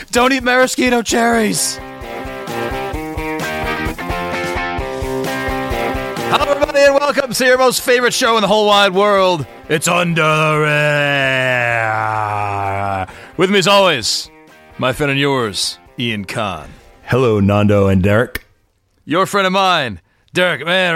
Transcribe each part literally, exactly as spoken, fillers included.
Don't eat maraschino cherries. Hello, everybody, and welcome to your most favorite show in the whole wide world. It's Under the Radar. With me, as always, my friend and yours, Ian Kahn. Hello, Nando and Derek. Your friend of mine, Derek Man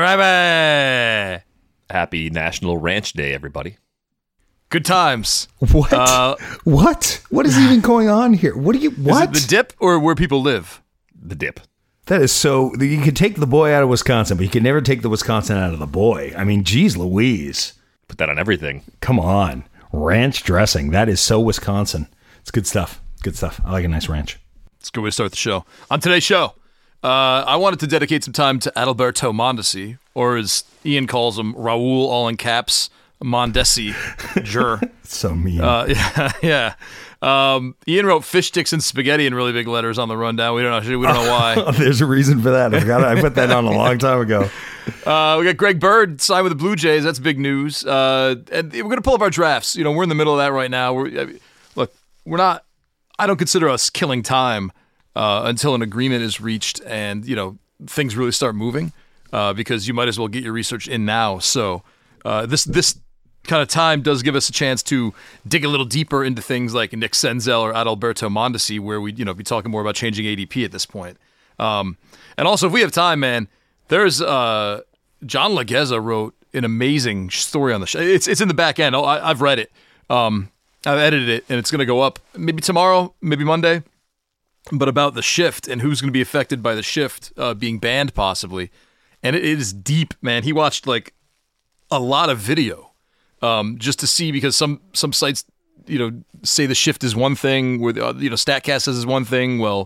Rabbi. Happy National Ranch Day, everybody. Good times. What? Uh, what? What is even going on here? What do you, what? Is it the dip or where people live? The dip. That is so, you could take the boy out of Wisconsin, but you could never take the Wisconsin out of the boy. I mean, geez Louise. Put that on everything. Come on. Ranch dressing. That is so Wisconsin. It's good stuff. Good stuff. I like a nice ranch. It's a good way to start the show. On today's show, uh, I wanted to dedicate some time to Adalberto Mondesi, or as Ian calls him, Raul, all in caps, Mondesi. Jur. So mean. Uh, yeah, yeah. Um, Ian wrote fish sticks and spaghetti in really big letters on the rundown. We don't know. We don't know why. There's a reason for that. I forgot. I put that on a long time ago. Uh, we got Greg Bird signed with the Blue Jays. That's big news. Uh, and we're gonna pull up our drafts. You know, we're in the middle of that right now. We're I mean, look. We're not. I don't consider us killing time uh, until an agreement is reached and you know things really start moving. Uh, because you might as well get your research in now. So uh, this this. kind of time does give us a chance to dig a little deeper into things like Nick Senzel or Adalberto Mondesi, where we you know be talking more about changing A D P at this point. Um, and also, if we have time, man, there's uh, John Legueza wrote an amazing story on the show. It's it's in the back end. Oh, I, I've read it. Um, I've edited it, and it's going to go up maybe tomorrow, maybe Monday. But about the shift and who's going to be affected by the shift uh, being banned possibly, and it, it is deep, man. He watched like a lot of video. Um, just to see, because some some sites, you know, say the shift is one thing, where the, you know Statcast says is one thing. Well,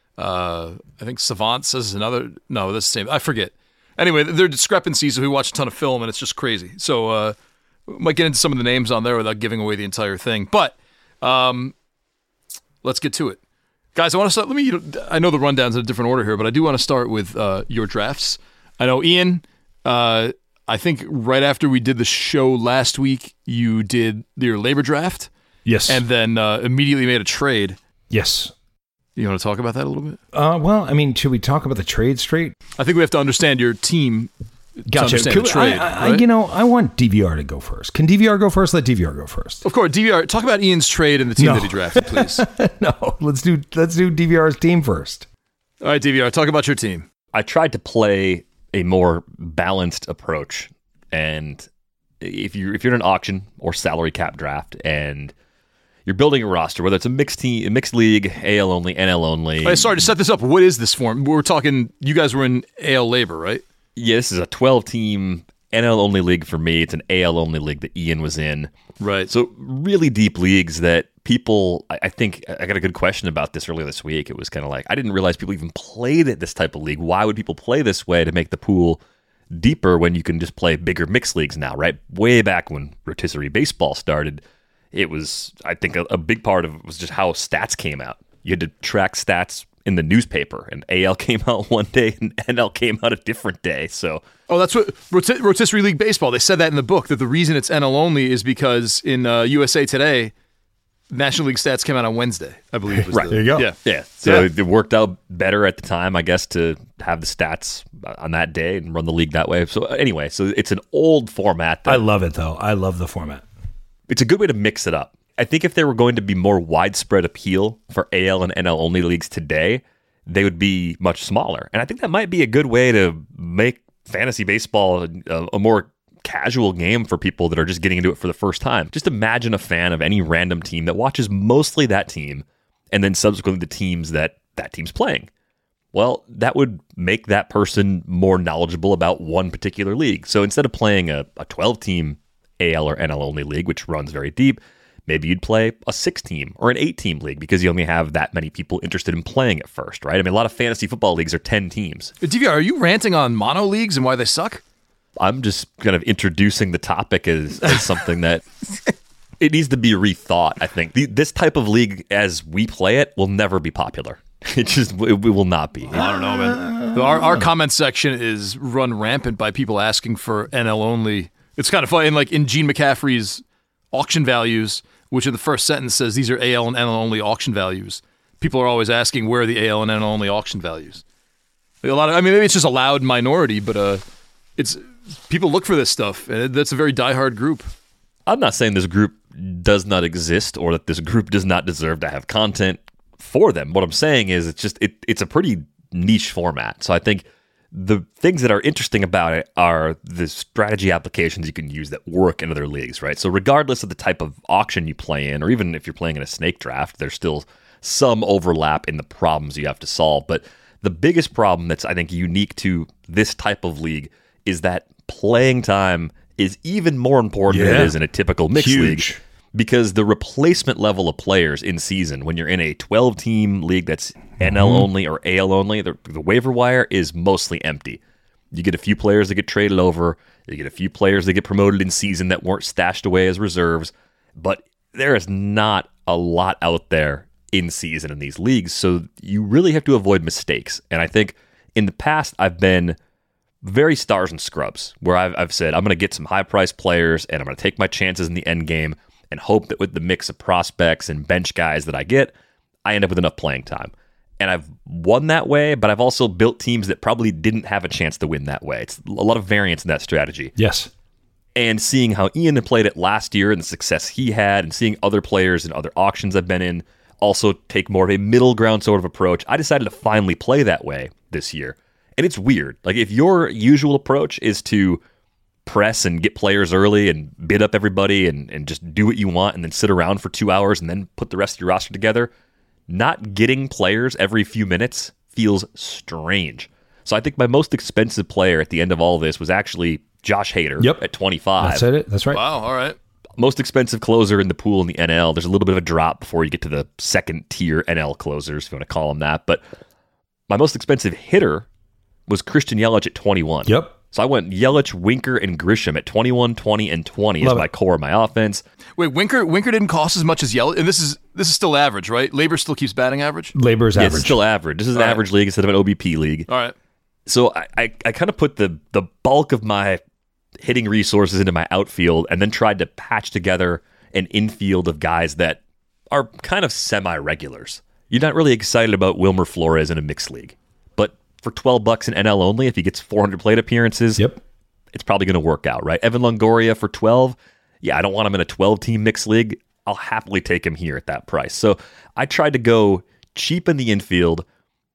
uh, I think Savant says is another. No, that's the same. I forget. Anyway, there are discrepancies. So we watch a ton of film, and it's just crazy. So uh, we might get into some of the names on there without giving away the entire thing. But um, let's get to it, guys. I want to start. Let me. You know, I know the rundown's in a different order here, but I do want to start with uh, your drafts. I know Ian. Uh, I think right after we did the show last week, you did your labor draft. Yes. And then uh, immediately made a trade. Yes. You want to talk about that a little bit? Uh, well, I mean, should we talk about the trade straight? I think we have to understand your team Gotcha. to understand Could, the trade. I, I, right? You know, I want D V R to go first. Can D V R go first? Let D V R go first. Of course, D V R. Talk about Ian's trade and the team No. that he drafted, please. No, let's do let's do D V R's team first. All right, D V R, talk about your team. I tried to play a more balanced approach. And if you're if you're in an auction or salary cap draft and you're building a roster, whether it's a mixed team, a mixed league, A L only, N L only. Right, sorry to set this up. What is this form? We're talking. You guys were in A L labor, right? Yeah, this is a twelve-team N L only league for me. It's an A L only league that Ian was in. Right. So really deep leagues that people. I, I think I got a good question about this earlier this week. It was kind of like I didn't realize people even played at this type of league. Why would people play this way to make the pool deeper when you can just play bigger mixed leagues now, right? Way back when rotisserie baseball started, it was, I think, a, a big part of it was just how stats came out. You had to track stats in the newspaper, and A L came out one day and N L came out a different day. So, oh, that's what roti- rotisserie league baseball. They said that in the book that the reason it's N L only is because in uh, U S A Today, National League stats came out on Wednesday, I believe. Was Right, the, there you go. Yeah. yeah, so Yeah. it worked out better at the time, I guess, to have the stats on that day and run the league that way. So anyway, so it's an old format. That I love it though. I love the format. It's a good way to mix it up. I think if there were going to be more widespread appeal for A L and N L only leagues today, they would be much smaller. And I think that might be a good way to make fantasy baseball a, a more casual game for people that are just getting into it for the first time. Just imagine a fan of any random team that watches mostly that team and then subsequently the teams that that team's playing. Well, that would make that person more knowledgeable about one particular league. So instead of playing a, a twelve-team A L or N L only league, which runs very deep, maybe you'd play a six-team or an eight-team league because you only have that many people interested in playing it first, right? I mean, a lot of fantasy football leagues are ten teams. D V R, are you ranting on mono leagues and why they suck? I'm just kind of introducing the topic as, as something that it needs to be rethought, I think. The, this type of league, as we play it, will never be popular. It just it, it will not be. I don't know, man. Our, our comment section is run rampant by people asking for N L only. It's kind of funny. And like in Gene McCaffrey's auction values, which in the first sentence says these are A L and N L only auction values, people are always asking where are the A L and N L only auction values. Like a lot of, I mean, maybe it's just a loud minority, but uh, it's people look for this stuff, and that's a very diehard group. I'm not saying this group does not exist or that this group does not deserve to have content for them. What I'm saying is it's just it, it's a pretty niche format. So I think the things that are interesting about it are the strategy applications you can use that work in other leagues, right? So regardless of the type of auction you play in, or even if you're playing in a snake draft, there's still some overlap in the problems you have to solve. But the biggest problem that's, I think, unique to this type of league is that playing time is even more important Yeah. than it is in a typical mixed Huge. league. Because the replacement level of players in season, when you're in a twelve-team league that's N L only or A L only, the, the waiver wire is mostly empty. You get a few players that get traded over. You get a few players that get promoted in season that weren't stashed away as reserves. But there is not a lot out there in season in these leagues, so you really have to avoid mistakes. And I think in the past, I've been very stars and scrubs, where I've, I've said, I'm going to get some high-priced players, and I'm going to take my chances in the end game, and hope that with the mix of prospects and bench guys that I get, I end up with enough playing time. And I've won that way, but I've also built teams that probably didn't have a chance to win that way. It's a lot of variance in that strategy. Yes. And seeing how Ian had played it last year and the success he had, and seeing other players and other auctions I've been in also take more of a middle ground sort of approach, I decided to finally play that way this year. And it's weird. Like, if your usual approach is to press and get players early and bid up everybody and, and just do what you want and then sit around for two hours and then put the rest of your roster together, not getting players every few minutes feels strange. So I think my most expensive player at the end of all this was actually Josh Hader Yep. at twenty-five. That's it. That's right. Wow, all right. Most expensive closer in the pool in the N L. There's a little bit of a drop before you get to the second tier N L closers, if you want to call them that. But my most expensive hitter was Christian Yelich at twenty-one. Yep. So I went Yelich, Winker, and Grisham at twenty-one, twenty, and twenty Love as my it. core of my offense. Wait, Winker Winker didn't cost as much as Yelich, and this is this is still average, right? Labor still keeps batting average. Labor is Yeah, average. it's still average. This is an All right. average league instead of an O B P league. All right. So I, I, I kind of put the the bulk of my hitting resources into my outfield and then tried to patch together an infield of guys that are kind of semi-regulars. You're not really excited about Wilmer Flores in a mixed league. But for twelve bucks in N L only, if he gets four hundred plate appearances, Yep. it's probably going to work out, right? Evan Longoria for twelve. Yeah, I don't want him in a twelve-team mixed league. I'll happily take him here at that price. So I tried to go cheap in the infield,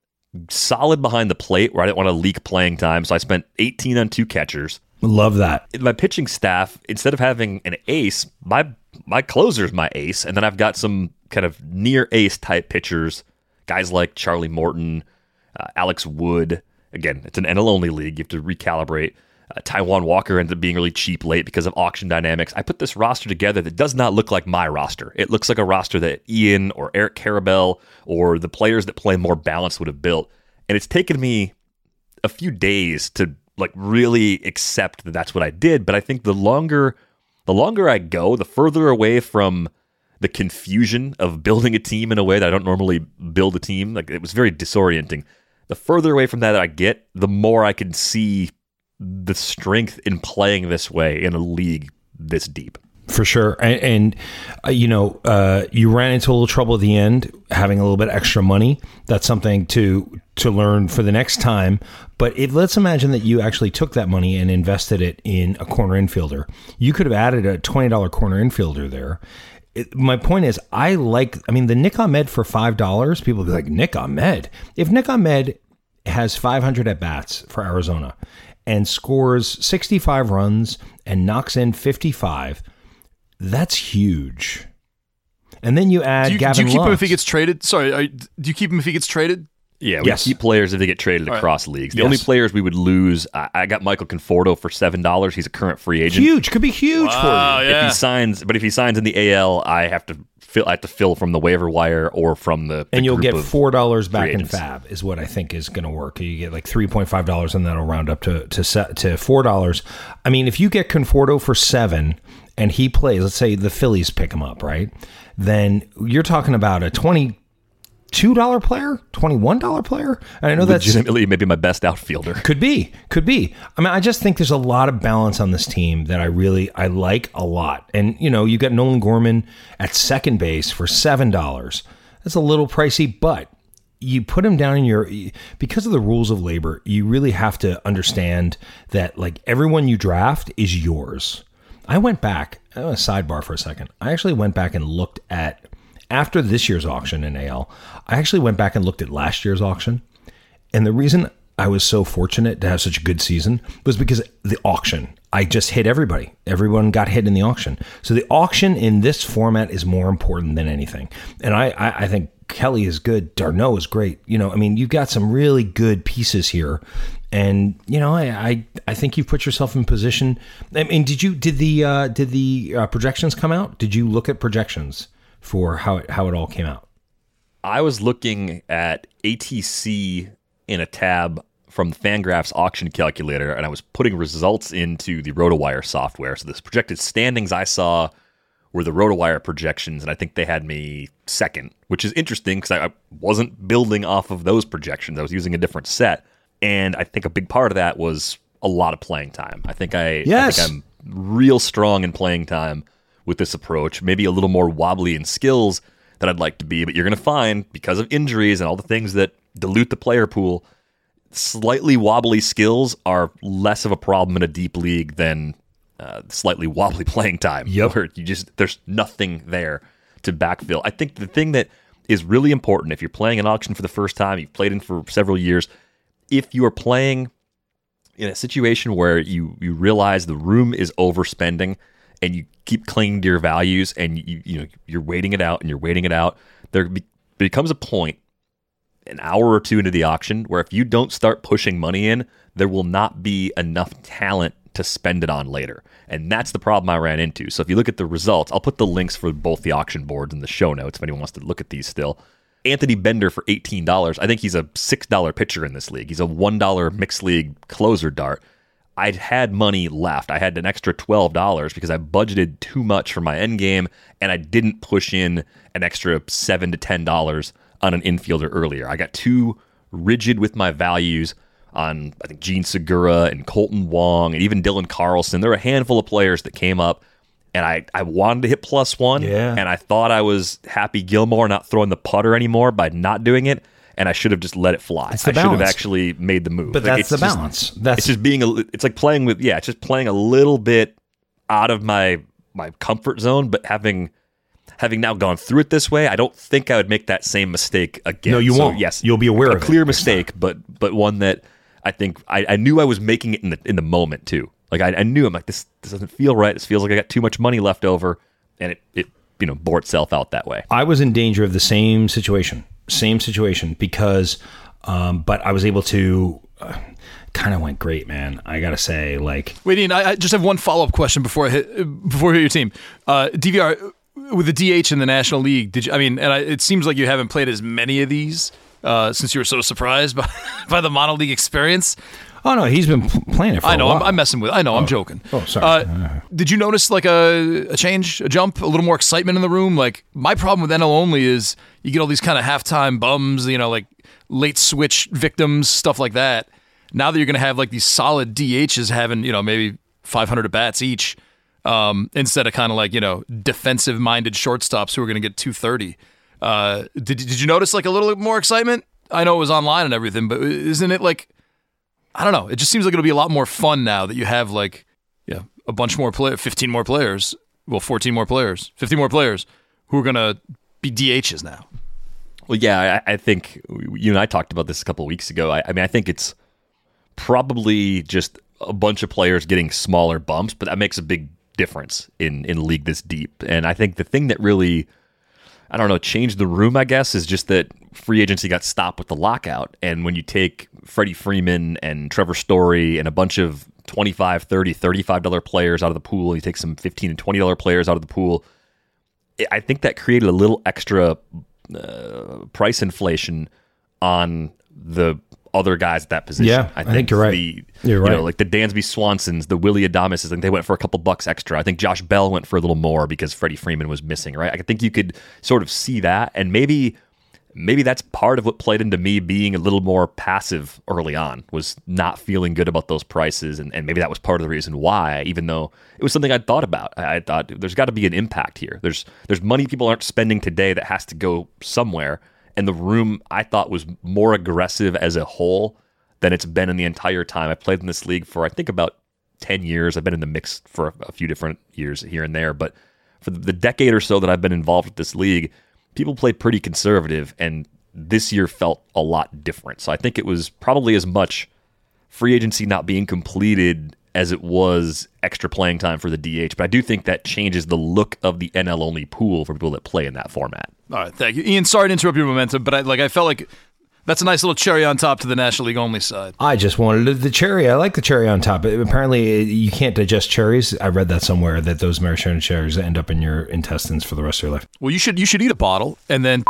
solid behind the plate where I didn't want to leak playing time. So I spent eighteen on two catchers. Love that. In my pitching staff, instead of having an ace, my my closer's my ace. And then I've got some kind of near ace type pitchers, guys like Charlie Morton, uh, Alex Wood. Again, it's an N L only league. You have to recalibrate. Uh, Taijuan Walker ended up being really cheap late because of auction dynamics. I put this roster together that does not look like my roster. It looks like a roster that Ian or Eric Karabell or the players that play more balanced would have built. And it's taken me a few days to like really accept that that's what I did. But I think the longer, the longer I go, the further away from the confusion of building a team in a way that I don't normally build a team. Like, it was very disorienting. The further away from that I get, the more I can see the strength in playing this way in a league this deep. For sure. And, and uh, you know, uh, you ran into a little trouble at the end, having a little bit extra money. That's something to to learn for the next time. But if, let's imagine that you actually took that money and invested it in a corner infielder. You could have added a twenty dollars corner infielder there. It, my point is, I like, I mean, the Nick Ahmed for five dollars, people be like, Nick Ahmed? If Nick Ahmed has five hundred at-bats for Arizona and scores sixty-five runs and knocks in fifty-five, that's huge. And then you add Do you, Gavin do you keep him if Lux. he gets traded? Sorry, are, do you keep him if he gets traded? Yeah, we Yes. keep players if they get traded All right. across leagues. The Yes. only players we would lose, I, I got Michael Conforto for seven dollars. He's a current free agent. Huge. Could be huge Wow, for you. yeah. If he signs, but if he signs in the A L, I have to fill. I have to fill from the waiver wire or from the. the And you'll group get of four dollars back free in agents. Fab is what I think is going to work. You get like three point five dollars and that'll round up to to set, to four dollars. I mean, if you get Conforto for seven and he plays, let's say the Phillies pick him up, right? Then you're talking about a twenty-two dollars player, twenty-one dollars player. And I know that's Legitimately, maybe my best outfielder. could be, could be. I mean, I just think there's a lot of balance on this team that I really, I like a lot. And, you know, you got Nolan Gorman at second base for seven dollars. That's a little pricey, but you put them down in your, because of the rules of labor, you really have to understand that like everyone you draft is yours. I went back, a sidebar for a second. I actually went back and looked at, after this year's auction in A L, I actually went back and looked at last year's auction. And the reason I was so fortunate to have such a good season was because the auction, I just hit everybody. Everyone got hit in the auction. So the auction in this format is more important than anything. And I, I, I think Kelly is good. Darno is great. You know, I mean, you've got some really good pieces here. And, you know, I, I, I think you've put yourself in position. I mean, did you, did the, uh, did the uh, projections come out? Did you look at projections for how it, how it all came out? I was looking at A T C in a tab from the Fangraphs auction calculator, and I was putting results into the RotoWire software. So this projected standings I saw were the RotoWire projections, and I think they had me second, which is interesting because I wasn't building off of those projections. I was using a different set, and I think a big part of that was a lot of playing time. I think I, yes. I think I'm real strong in playing time with this approach, maybe a little more wobbly in skills than I'd like to be, but you're going to find, because of injuries and all the things that dilute the player pool, slightly wobbly skills are less of a problem in a deep league than uh, slightly wobbly playing time. Yep. Where you just there's nothing there to backfill. I think the thing that is really important if you're playing an auction for the first time, you've played in for several years, if you are playing in a situation where you you realize the room is overspending and you keep clinging to your values and you you know you're waiting it out and you're waiting it out, there be, becomes a point an hour or two into the auction where if you don't start pushing money in, there will not be enough talent to spend it on later. And that's the problem I ran into. So if you look at the results, I'll put the links for both the auction boards in the show notes if anyone wants to look at these still. Anthony Bender for eighteen dollars. I think he's a six dollar pitcher in this league. He's a one dollar mixed league closer dart. I'd had money left. I had an extra twelve dollars because I budgeted too much for my end game, and I didn't push in an extra seven to ten dollars on an infielder earlier. I got too rigid with my values on, I think, Gene Segura and Colton Wong and even Dylan Carlson. There were a handful of players that came up, and I, I wanted to hit plus one, yeah. and I thought I was Happy Gilmore not throwing the putter anymore by not doing it, and I should have just let it fly. It's the I should balance. have actually made the move. But Like, that's it's the just- balance. That's It's just being a, it's like playing with, yeah, it's just playing a little bit out of my my comfort zone, but having having now gone through it this way, I don't think I would make that same mistake again. No, you So, won't. Yes, You'll be aware a of it clear next mistake, but but one that I think I, I knew I was making it in the in the moment too. Like I, I knew I'm like this this doesn't feel right. This feels like I got too much money left over, and it it you know bore itself out that way. I was in danger of the same situation, same situation because, um, but I was able to. Uh, kind of went great, man. I gotta say, like, Wait, Ian, I, I just have one follow up question before I hit before I hit your team. Uh, D V R with the D H in the National League. Did you? I mean, and I, it seems like you haven't played as many of these uh, since you were so surprised by by the mono league experience. oh no, he's been pl- playing it for I a know, while. I'm, I'm messing with. I know, I'm joking. Oh, sorry. Uh, did you notice like a, a change, a jump, a little more excitement in the room? Like my problem with N L only is you get all these kind of halftime bums, you know, like late switch victims, stuff like that. Now that you're going to have like these solid D Hs having, you know, maybe five hundred at bats each, um, instead of kind of like, you know, defensive minded shortstops who are going to get two thirty. Uh, did did you notice like a little more excitement? I know it was online and everything, but isn't it like, I don't know. It just seems like it'll be a lot more fun now that you have like, yeah, a bunch more players, fifteen more players, well, fourteen more players, fifteen more players who are going to be D Hs now. Well, yeah, I, I think you and I talked about this a couple of weeks ago. I, I mean, I think it's probably just a bunch of players getting smaller bumps, but that makes a big difference in, in a league this deep. And I think the thing that really, I don't know, changed the room, I guess, is just that free agency got stopped with the lockout. And when you take Freddie Freeman and Trevor Story and a bunch of twenty-five, thirty, thirty-five dollar players out of the pool, you take some fifteen and twenty dollar players out of the pool, I think that created a little extra uh, price inflation on the other guys at that position. Yeah, I think you're right. The, You're right. You know, like the Dansby Swansons, the Willie Adames, I think they went for a couple bucks extra. I think Josh Bell went for a little more because Freddie Freeman was missing, right? I think you could sort of see that, and maybe maybe that's part of what played into me being a little more passive early on, was not feeling good about those prices. And, and maybe that was part of the reason why, even though it was something I'd thought about. I, I thought there's got to be an impact here. There's there's money people aren't spending today that has to go somewhere. And the room, I thought, was more aggressive as a whole than it's been in the entire time. I played in this league for, I think, about ten years. I've been in the mix for a few different years here and there. But for the decade or so that I've been involved with this league, people play pretty conservative, and this year felt a lot different. So I think it was probably as much free agency not being completed as it was extra playing time for the D H. But I do think that changes the look of the N L-only pool for people that play in that format. All right, thank you. Ian, sorry to interrupt your momentum, but I, like, I felt like that's a nice little cherry on top to the National League only side. I just wanted the cherry. I like the cherry on top. Apparently, you can't digest cherries. I read that somewhere, that those maraschino cherries end up in your intestines for the rest of your life. Well, you should you should eat a bottle and then...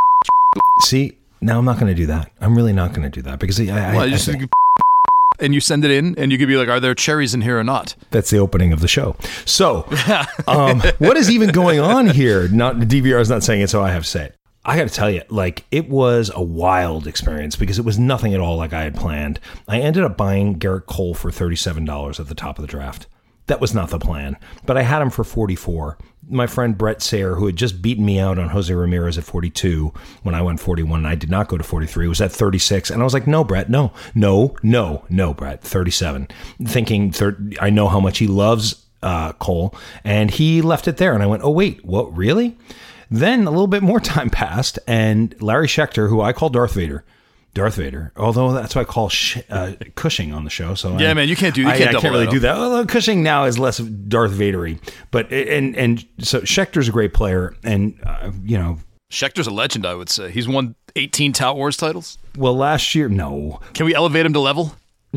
See, now I'm not going to do that. I'm really not going to do that because I... I, well, I, you just, I think, and you send it in, and you could be like, are there cherries in here or not? That's the opening of the show. So, um, what is even going on here? Not D V R is not saying it, so I have to say it. I got to tell you, like, it was a wild experience because it was nothing at all like I had planned. I ended up buying Garrett Cole for thirty-seven dollars at the top of the draft. That was not the plan, but I had him for forty-four dollars. My friend Brett Sayre, who had just beaten me out on Jose Ramirez at forty-two when I went forty-one, and I did not go to forty-three, was at thirty-six. And I was like, no, Brett, no, no, no, no, Brett, thirty-seven. Thinking, thirty, I know how much he loves uh, Cole, and he left it there. And I went, oh, wait, what, really? Then a little bit more time passed, and Larry Schechter, who I call Darth Vader, Darth Vader, although that's what I call sh- uh, Cushing on the show. So yeah, I, man, you can't do. You I, can't, I double can't really that do that. Although Cushing now is less Darth Vader-y, but and and so Schechter's a great player, and uh, you know, Schechter's a legend. I would say he's won eighteen Tout Wars titles. Well, last year, no. Can we elevate him to level?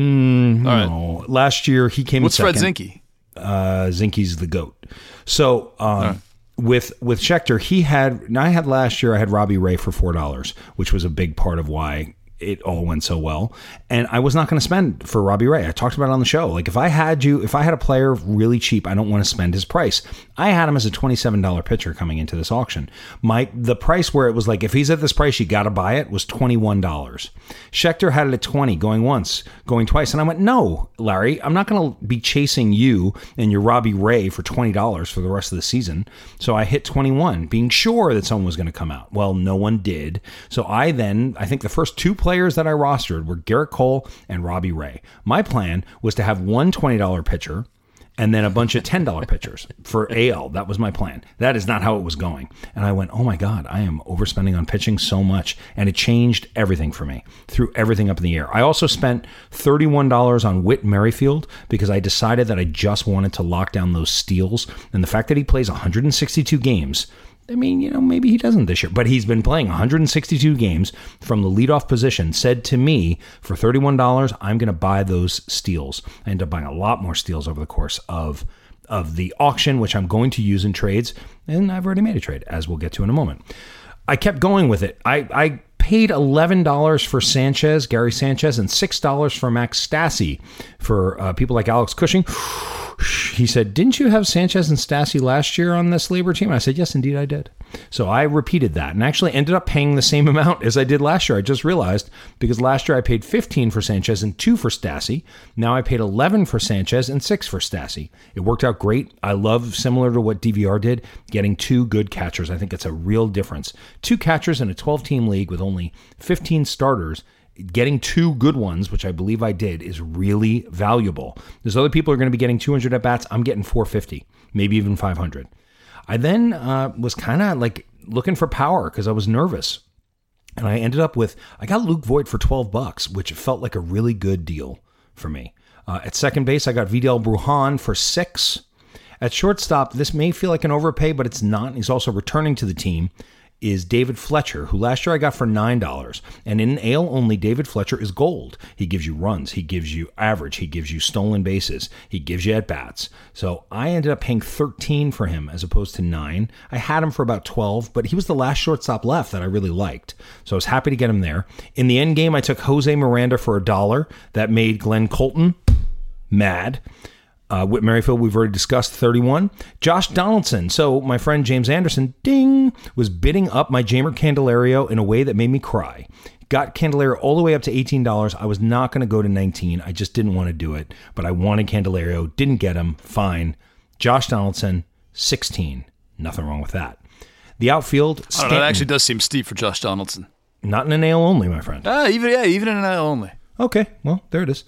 Mm, no. Right. Last year he came. What's in Fred second. Zinke? Uh, Zinke's the GOAT. So. Um, With with Schechter, he had, I had last year, I had Robbie Ray for four dollars, which was a big part of why it all went so well. And I was not going to spend for Robbie Ray. I talked about it on the show. Like, if I had you, if I had a player really cheap, I don't want to spend his price. I had him as a twenty-seven dollars pitcher coming into this auction. My The price where it was like, if he's at this price, you got to buy it, was twenty-one dollars. Schechter had it at twenty, going once, going twice. And I went, no, Larry, I'm not going to be chasing you and your Robbie Ray for twenty dollars for the rest of the season. So I hit twenty-one, being sure that someone was going to come out. Well, no one did. So I then, I think the first two players that I rostered were Garrett Cole and Robbie Ray. My plan was to have one twenty dollars pitcher and then a bunch of ten dollars pitchers for A L. That was my plan. That is not how it was going. And I went, oh my God, I am overspending on pitching so much. And it changed everything for me. Threw everything up in the air. I also spent thirty-one dollars on Whit Merrifield because I decided that I just wanted to lock down those steals. And the fact that he plays one hundred sixty-two games, I mean, you know, maybe he doesn't this year, but he's been playing one hundred sixty-two games from the leadoff position, said to me, for thirty-one dollars, I'm going to buy those steals. I ended up buying a lot more steals over the course of of the auction, which I'm going to use in trades, and I've already made a trade, as we'll get to in a moment. I kept going with it. I, I paid eleven dollars for Sanchez, Gary Sanchez, and six dollars for Max Stassi for uh, people like Alex Cushing. He said, didn't you have Sanchez and Stassi last year on this Labor team? And I said, yes, indeed I did. So I repeated that and actually ended up paying the same amount as I did last year. I just realized because last year I paid fifteen for Sanchez and two for Stassi. Now I paid eleven for Sanchez and six for Stassi. It worked out great. I love, similar to what D V R did, getting two good catchers. I think it's a real difference. Two catchers in a twelve-team league with only fifteen starters, getting two good ones, which I believe I did, is really valuable. There's other people who are going to be getting two hundred at-bats. I'm getting four fifty, maybe even five hundred. I then uh, was kind of like looking for power because I was nervous. And I ended up with, I got Luke Voit for twelve bucks, which felt like a really good deal for me. Uh, at second base, I got Vidal Brujan for six. At shortstop, this may feel like an overpay, but it's not. He's also returning to the team. Is David Fletcher, who last year I got for nine dollars. And in A L only, David Fletcher is gold. He gives you runs. He gives you average. He gives you stolen bases. He gives you at-bats. So I ended up paying thirteen for him as opposed to nine. I had him for about twelve, but he was the last shortstop left that I really liked. So I was happy to get him there. In the end game, I took Jose Miranda for a dollar. That made Glenn Colton mad. Uh, Whit Merrifield, we've already discussed, thirty-one. Josh Donaldson. So my friend James Anderson, ding, was bidding up my Jeimer Candelario in a way that made me cry. Got Candelario all the way up to eighteen dollars. I was not going to go to nineteen. I just didn't want to do it. But I wanted Candelario. Didn't get him. Fine. Josh Donaldson, sixteen. Nothing wrong with that. The outfield, I don't Stanton. know, that actually does seem steep for Josh Donaldson. Not in an A L only, my friend. Ah, even yeah, even in an A L only. Okay, well, there it is.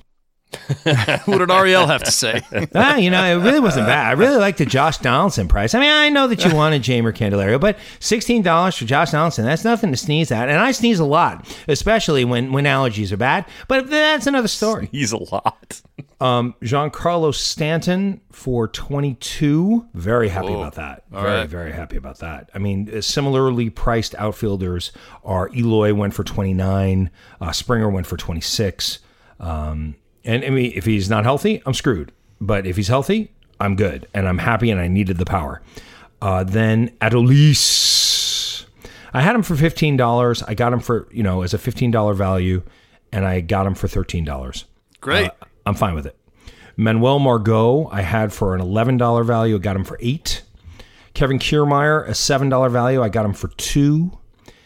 What did Ariel have to say? ah, you know, it really wasn't bad. I really like the Josh Donaldson price. I mean, I know that you wanted Jeimer Candelario, but sixteen dollars for Josh Donaldson, that's nothing to sneeze at. And I sneeze a lot, especially when, when allergies are bad. But that's another story. He's a lot. Um, Giancarlo Stanton for twenty-two. Very happy Whoa. about that. All very, right. very happy about that. I mean, similarly priced outfielders are Eloy went for twenty-nine. Uh, Springer went for twenty-six. Um, and I mean, if he's not healthy, I'm screwed. But if he's healthy, I'm good. And I'm happy and I needed the power. Uh, then Adolis. I had him for fifteen dollars. I got him for, you know, as a fifteen dollars value. And I got him for thirteen dollars. Great. Uh, I'm fine with it. Manuel Margot, I had for an eleven dollars value. I got him for eight. Kevin Kiermaier, a seven dollars value. I got him for two.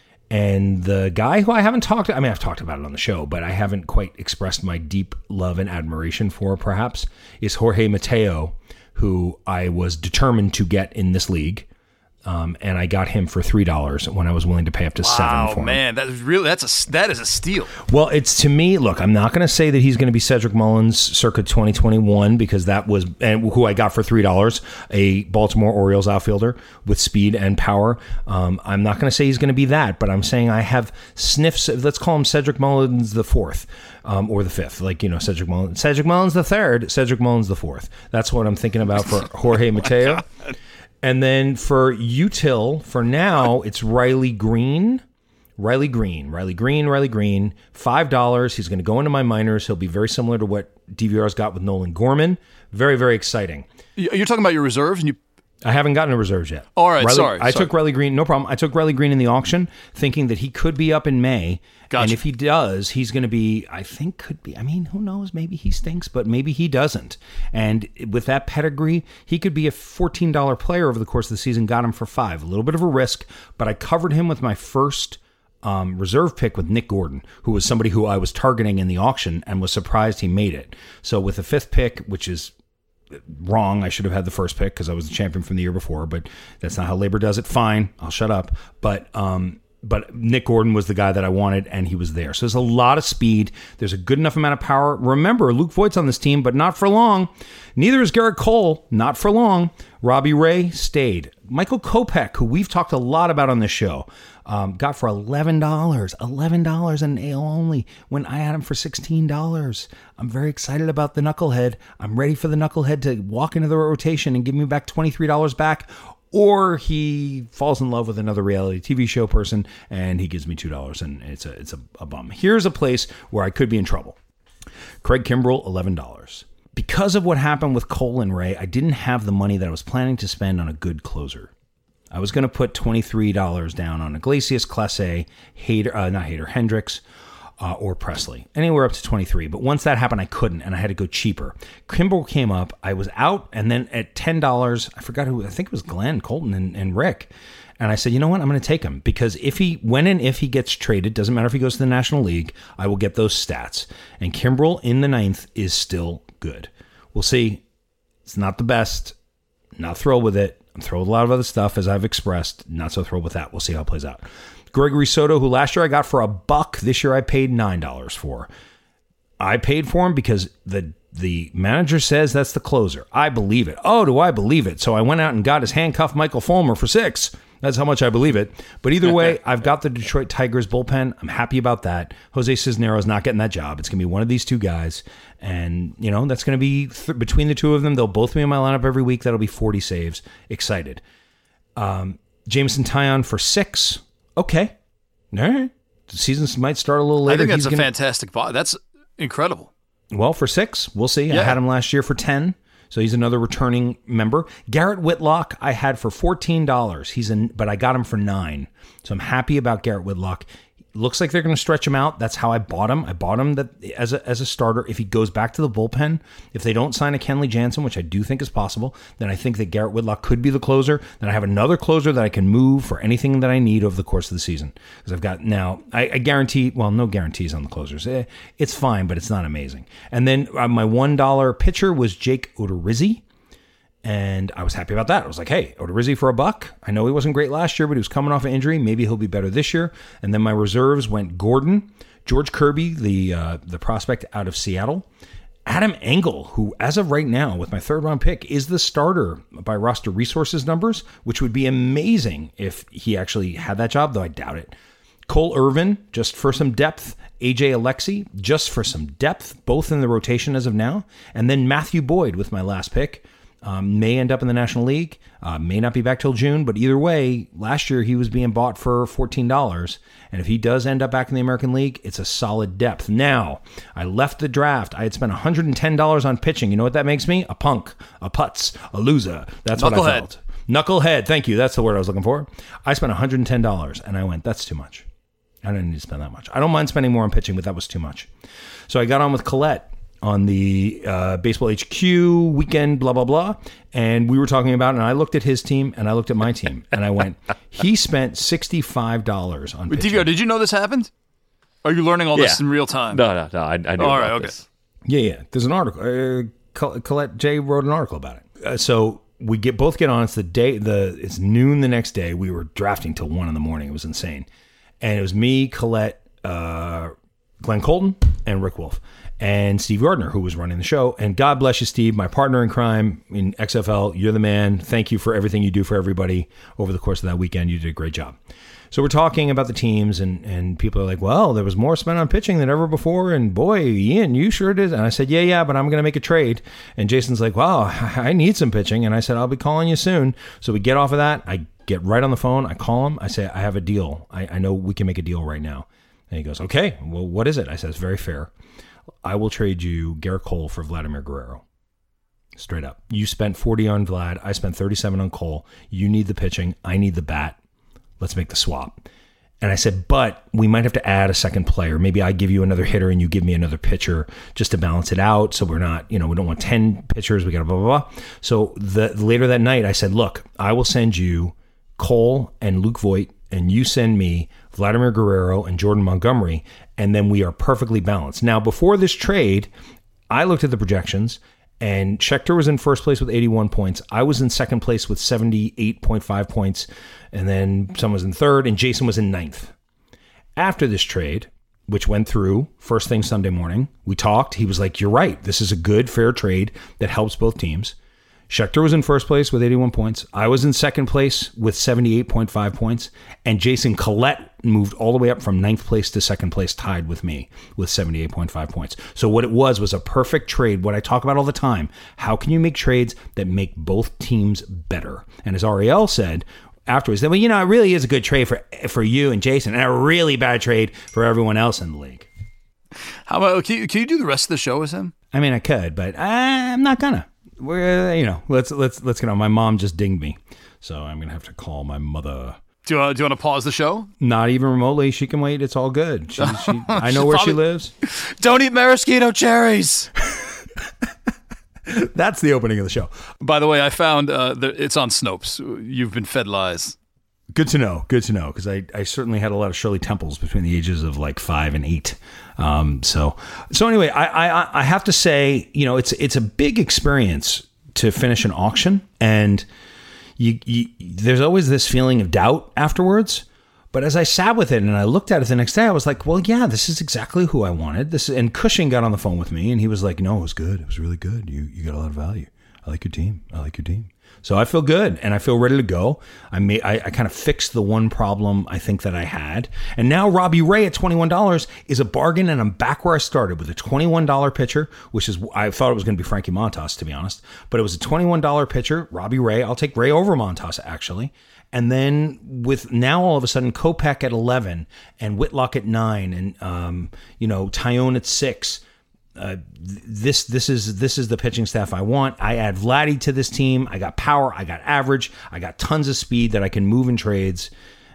And the guy who I haven't talked to, I mean, I've talked about it on the show, but I haven't quite expressed my deep love and admiration for, perhaps, is Jorge Mateo, who I was determined to get in this league. Um, and I got him for three dollars when I was willing to pay up to seven Wow, for him. man, that is really that's a that is a steal. Well, it's to me, look, I'm not going to say that he's going to be Cedric Mullins circa twenty twenty-one because that was, and who I got for three dollars, a Baltimore Orioles outfielder with speed and power. Um, I'm not going to say he's going to be that, but I'm saying I have sniffs, let's call him Cedric Mullins the fourth um, or the fifth, like, you know, Cedric Mullins, Cedric Mullins the third, Cedric Mullins the fourth. That's what I'm thinking about for Jorge Mateo. And then for util, for now, it's Riley Green. Riley Green. Riley Green, Riley Green. five dollars. He's going to go into my minors. He'll be very similar to what D V R's got with Nolan Gorman. Very, very exciting. You're talking about your reserves, and you. I haven't gotten a reserves yet. All right, Riley, sorry. I sorry. took Riley Green, no problem. I took Riley Green in the auction thinking that he could be up in May. Gotcha. And if he does, he's going to be, I think could be, I mean, who knows? Maybe he stinks, but maybe he doesn't. And with that pedigree, he could be a fourteen dollars player over the course of the season. Got him for five. A little bit of a risk, but I covered him with my first um, reserve pick with Nick Gordon, who was somebody who I was targeting in the auction and was surprised he made it. So with the fifth pick, which is wrong. I should have had the first pick because I was the champion from the year before, but that's not how labor does it. Fine. I'll shut up. But, um, but Nick Gordon was the guy that I wanted, and he was there. So there's a lot of speed. There's a good enough amount of power. Remember, Luke Voigt's on this team, but not for long. Neither is Garrett Cole. Not for long. Robbie Ray stayed. Michael Kopech, who we've talked a lot about on this show, um, got for eleven dollars. eleven dollars in A L only when I had him for sixteen dollars. I'm very excited about the Knucklehead. I'm ready for the Knucklehead to walk into the rotation and give me back twenty-three dollars back. Or he falls in love with another reality T V show person and he gives me two dollars and it's a it's a, a bum. Here's a place where I could be in trouble. Craig Kimbrell, eleven dollars. Because of what happened with Cole and Ray, I didn't have the money that I was planning to spend on a good closer. I was going to put twenty-three dollars down on Iglesias, Clase, Hader, uh, not Hader, Hendricks, uh, or Presley. Anywhere up to twenty-three. But once that happened, I couldn't, and I had to go cheaper. Kimbrell came up. I was out, and then at ten dollars, I forgot who, I think it was Glenn, Colton, and, and Rick. And I said, you know what? I'm going to take him because if he, when and if he gets traded, doesn't matter if he goes to the National League, I will get those stats. And Kimbrell in the ninth is still good. We'll see. It's not the best. Not thrilled with it. I'm thrilled with a lot of other stuff, as I've expressed. Not so thrilled with that. We'll see how it plays out. Gregory Soto, who last year I got for a buck, this year I paid nine dollars for. I paid for him because the the manager says that's the closer. I believe it. Oh, do I believe it? So I went out and got his handcuffed Michael Fulmer for six. That's how much I believe it. But either way, I've got the Detroit Tigers bullpen. I'm happy about that. Jose Cisneros not getting that job. It's going to be one of these two guys. And, you know, that's going to be th- between the two of them. They'll both be in my lineup every week. That'll be forty saves. Excited. Um, Jameson Taillon for six. Okay. All right. The season might start a little later. I think that's He's a gonna... fantastic buy. That's incredible. Well, for six, we'll see. Yeah. I had him last year for ten. So he's another returning member. Garrett Whitlock, I had for fourteen dollars. He's in, but I got him for nine. So I'm happy about Garrett Whitlock. looks like they're going to stretch him out. That's how I bought him. I bought him that as a as a starter. If he goes back to the bullpen, if they don't sign a Kenley Jansen, which I do think is possible, then I think that Garrett Whitlock could be the closer. Then I have another closer that I can move for anything that I need over the course of the season. Because I've got now, I, I guarantee, well, no guarantees on the closers. Eh, it's fine, but it's not amazing. And then uh, my one dollar pitcher was Jake Odorizzi. And I was happy about that. I was like, hey, Odorizzi for a buck. I know he wasn't great last year, but he was coming off an injury. Maybe he'll be better this year. And then my reserves went Gordon, George Kirby, the uh, the prospect out of Seattle, Adam Engel, who as of right now, with my third round pick, is the starter by roster resources numbers, which would be amazing if he actually had that job, though I doubt it. Cole Irvin, just for some depth. A J Alexi, just for some depth, both in the rotation as of now. And then Matthew Boyd with my last pick. Um, may end up in the National League, uh, may not be back till June, but either way, last year he was being bought for fourteen dollars, and if he does end up back in the American League, it's a solid depth. Now, I left the draft. I had spent one hundred ten dollars on pitching. You know what that makes me? A punk, a putz, a loser. That's what I felt. Knucklehead. Thank you. That's the word I was looking for. I spent one hundred ten dollars, and I went, that's too much. I didn't need to spend that much. I don't mind spending more on pitching, but that was too much. So I got on with Colette on the uh, Baseball H Q weekend, blah, blah, blah. And we were talking about it, and I looked at his team, and I looked at my team, and I went, he spent sixty-five dollars on pitching. D V R, did you know this happened? Are you learning all yeah. this in real time? No, no, no. I, I knew all about right, okay. this. Yeah, yeah. There's an article. Uh, Colette J wrote an article about it. Uh, so we get both get on. It's the day, the it's noon the next day. We were drafting till one in the morning. It was insane. And it was me, Colette, uh, Glenn Colton, and Rick Wolf. And Steve Gardner, who was running the show. And God bless you, Steve, my partner in crime in X F L. You're the man. Thank you for everything you do for everybody over the course of that weekend. You did a great job. So we're talking about the teams, and, and people are like, well, there was more spent on pitching than ever before. And boy, Ian, you sure did. And I said, yeah, yeah, but I'm going to make a trade. And Jason's like, wow, I need some pitching. And I said, I'll be calling you soon. So we get off of that. I get right on the phone. I call him. I say, I have a deal. I, I know we can make a deal right now. And he goes, okay, well, what is it? I said, it's very fair. I will trade you Garrett Cole for Vladimir Guerrero. Straight up. You spent forty on Vlad. I spent thirty-seven on Cole. You need the pitching. I need the bat. Let's make the swap. And I said, but we might have to add a second player. Maybe I give you another hitter and you give me another pitcher just to balance it out. So we're not, you know, we don't want ten pitchers. We got to blah, blah, blah. So the, later that night, I said, look, I will send you Cole and Luke Voigt, and you send me Vladimir Guerrero and Jordan Montgomery, and then we are perfectly balanced. Now, before this trade, I looked at the projections, and Schechter was in first place with eighty-one points. I was in second place with seventy-eight point five points, and then someone was in third, and Jason was in ninth. After this trade, which went through first thing Sunday morning, we talked. He was like, you're right. This is a good, fair trade that helps both teams. Schechter was in first place with eighty-one points. I was in second place with seventy-eight point five points. And Jason Collette moved all the way up from ninth place to second place, tied with me with seventy-eight point five points. So what it was was a perfect trade. What I talk about all the time, how can you make trades that make both teams better? And as Ariel said afterwards, well, you know, it really is a good trade for for you and Jason, and a really bad trade for everyone else in the league. How about, can you, can you do the rest of the show with him? I mean, I could, but I'm not gonna. We're, you know, let's let's let's get on. My mom just dinged me, so I'm gonna have to call my mother. Do you, uh, do you want to pause the show? Not even remotely. She can wait. It's all good. She, she, I know where probably, she lives. Don't eat maraschino cherries. That's the opening of the show. By the way, I found uh, the, it's on Snopes. You've been fed lies. Good to know. Good to know, because I, I certainly had a lot of Shirley Temples between the ages of like five and eight. Um, so so anyway, I, I I have to say, you know, it's it's a big experience to finish an auction, and you, you there's always this feeling of doubt afterwards. But as I sat with it and I looked at it the next day, I was like, well, yeah, this is exactly who I wanted. This and Cushing got on the phone with me, and he was like, no, it was good. It was really good. You you got a lot of value. I like your team. I like your team. So I feel good, and I feel ready to go. I may, I, I kind of fixed the one problem I think that I had. And now Robbie Ray at twenty-one dollars is a bargain, and I'm back where I started with a twenty-one dollars pitcher, which is, I thought it was going to be Frankie Montas, to be honest. But it was a twenty-one dollars pitcher, Robbie Ray. I'll take Ray over Montas, actually. And then with now all of a sudden Kopech at eleven and Whitlock at nine and, um, you know, Tyone at six. Uh, this this is this is the pitching staff I want. I add Vladdy to this team. I got power. I got average. I got tons of speed that I can move in trades.